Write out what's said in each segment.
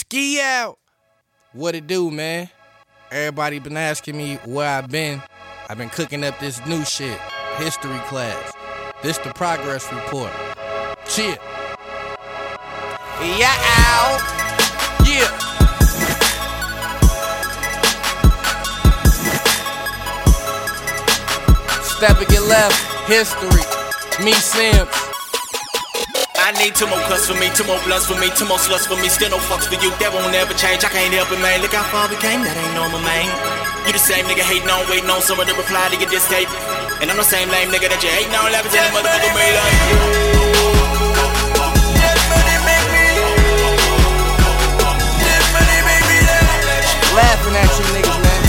Ski out. What it do, man? Everybody been asking me where I've been. I've been cooking up this new shit. History class. This the progress report. Chill. Yeah, ow. Yeah. Step and get left. History. Me Sims. I need two more cuts for me, two more blunts for me, two more sluts for me. Still no fucks for you, that won't ever change. I can't help it, man. Look how far we came, that ain't normal, man. You the same nigga hating on, waiting on someone to reply to get this tape. And I'm the same lame nigga that you hating on, laughing at the motherfucker me like laughing at you niggas, man.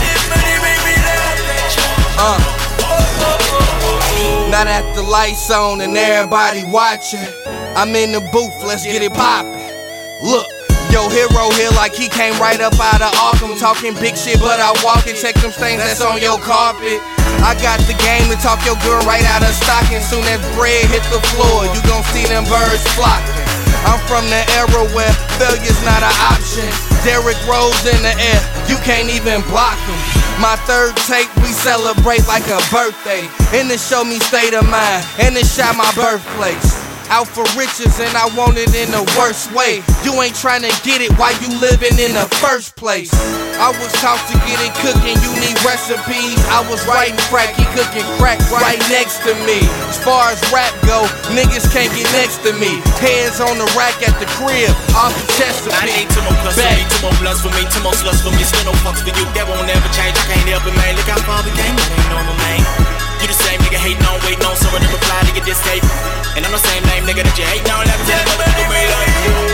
Now that the lights on and everybody watching, I'm in the booth, let's get it poppin'. Look, yo, hero here like he came right up out of Arkham. Talking big shit, but I walk and check them stains that's on your carpet. I got the game to talk your girl right out of stocking. Soon as bread hit the floor, you gon' see them birds flocking. I'm from the era where failure's not an option. Derrick Rose in the air, you can't even block him. My third tape, we celebrate like a birthday. And it show me state of mind, and it shot my birthplace. Out for riches and I want it in the worst way. You ain't trying to get it while you living in the first place. I was taught to get it cooking, you need recipes. I was writing crack, he cooking crack right next to me. As far as rap go, niggas can't get next to me. Heads on the rack at the crib, off the Chesapeake. I need two more cuts for me, two more blunts for me, two more sluts for me. Still no fucks for you, that won't ever change. I can't help it, man. Look how far we came, that ain't normal, man. You the same nigga hating on, waiting on someone to reply to get this tape. And I'm the same lame nigga that you hating on, laughing at the motherfucker me like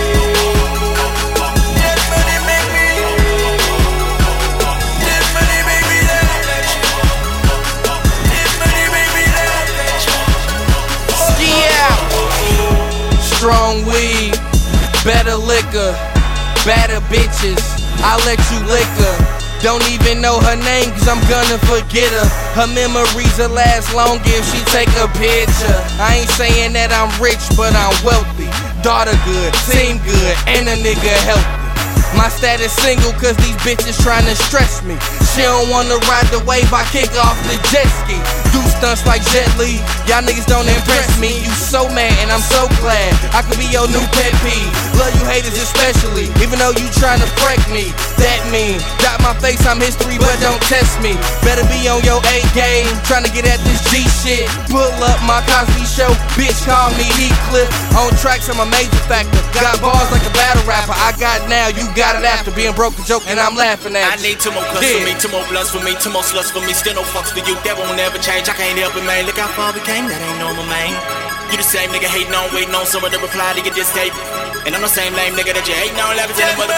ski out. Strong weed, better liquor, better bitches, I'll let you lick her. Don't even know her name cause I'm gonna forget her. Her memories will last long if she take a picture. I ain't saying that I'm rich but I'm wealthy. Daughter good, team good, and a nigga healthy. My status single cause these bitches tryna stress me. She don't wanna ride the wave, I kick off the jet ski. Do stunts like Jet Li, y'all niggas don't impress me. You so mad and I'm so glad I could be your new pet peeve. Love you haters especially, even though you tryna prank me. That mean, got my face, I'm history but don't test me. Better be on your A game, tryna get at this G shit. Pull up my Cosby show, bitch call me Heathcliff. On tracks I'm a major factor, got bars like a battle rapper. I got now, you got it after. Being broke a joke and I'm laughing at you. I need two more cuts for me, two more blunts for me, two more sluts for me. Still no fucks for you, that won't ever change. I can't help it, man. Look how far we came, that ain't normal, man. You the same nigga hating on, waiting on someone to reply to get this tape. And I'm the same lame nigga that you hating on, laughing at the motherfucker.